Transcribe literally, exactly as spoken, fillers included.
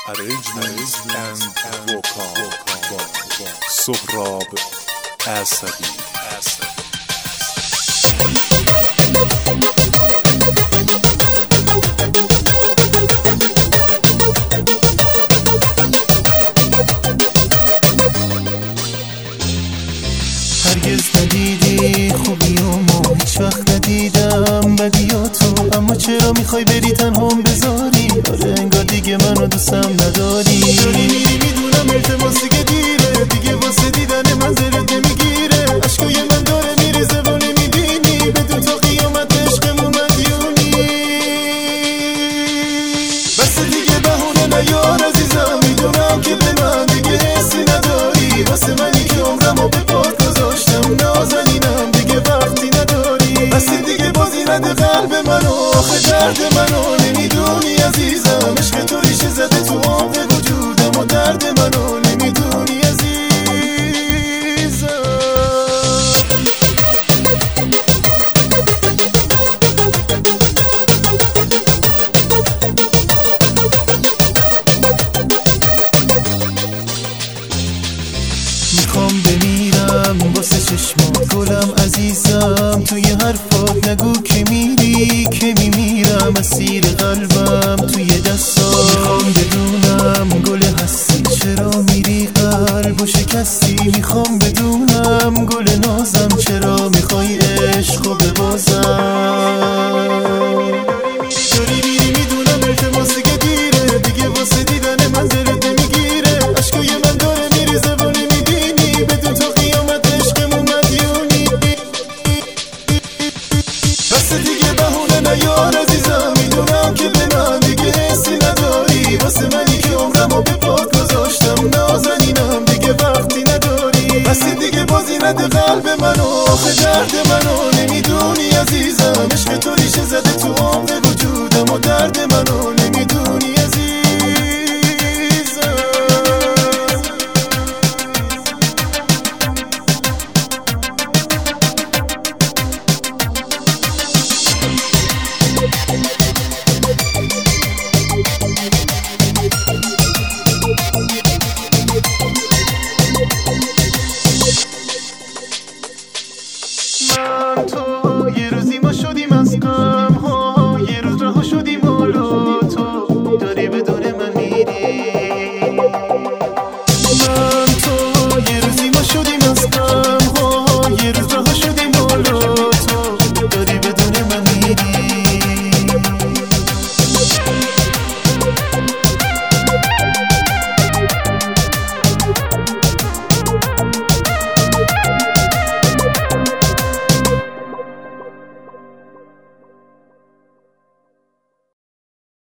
Arrangements and vocal Sohrab Asabi. هرگز ندیدی خوبیامو هیچ وقت ندیدم بدیاتو، اما چرا میخوای بری تنهام بذاری؟ آره انگار دیگه منو دوستم نداری. داری میری میدونم التماس دیگه دیره، دیگه واسه دیدن من دلت نمیگیره. عشقای من داره میریزه و نمیبینی، بدون تا قیامت عشقمون مدیونی. بس دیگه بهونه نیار عزیزم، میدونم که به من دیگه حسی نداری. واسه منی که عمرمو به پات گذاشتم نازنینم، دیگه وقتی نداری. بس دیگه بازی نده قلب منو، آخه درد منو نمیدونی عزیزم. عشق تو ریشه زده تو عمق وجودم و درد منو نمیدونی عزیزم. میخوام بمیرم واسه چشمات گلم عزیزم، توی حرفات نگو که میری که میمیرم. اسیر قلبم توی دستات، میخوام بدونم گل هستی چرا میری قلبو شکستی. میخوام بدونم گل نازم چرا میخوای عشقو ببازم. داری میری میدونم التماس دیگه دیره، دیگه واسه دیدن من دلت نمیگیره. عشقای من داره میریزه و نمیبینی، بدون تا قیامت عشقمون مدیونی. بس دیگه بهونه نیار عزیزم، میدونم که به من دیگه حسی نداری. واسه منی که عمرمو به پات گذاشتم نازنینم، دیگه وقتی نداری. بس دیگه بازی نده قلب منو، آخه درد منو نمیدونی عزیزم. عشق تو ریشه زده تو عمق وجودم و درد منو